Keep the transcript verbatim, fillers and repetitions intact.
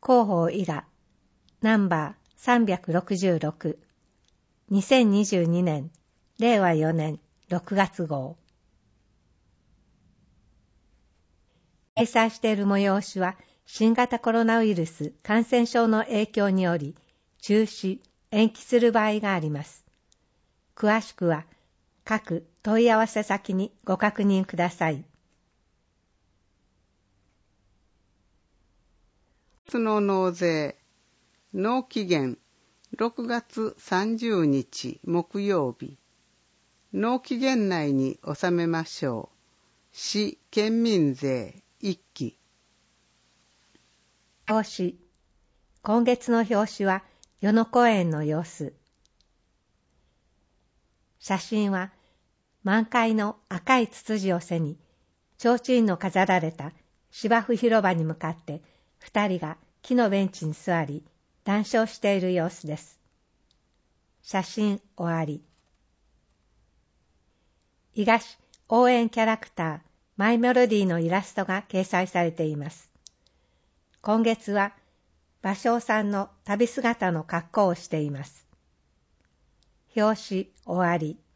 広報伊賀ナンバーさんびゃくろくじゅうろく、にせんにじゅうにねんれいわよねんろくがつ号。掲載している催しは新型コロナウイルス感染症の影響により中止、延期する場合があります。詳しくは各問い合わせ先にご確認ください。 の納税、納期限ろくがつさんじゅうにち木曜日。納期限内に納めましょう。市県民税いっき。 表紙。今月の表紙は与野公園の様子。写真は満開の赤いツツジを背に、提灯の飾られた芝生広場に向かって二人が木のベンチに座り談笑している様子です。写真終わり。伊賀市応援キャラクターマイメロディーのイラストが掲載されています。今月は芭蕉さんの旅姿の格好をしています。表紙終わり。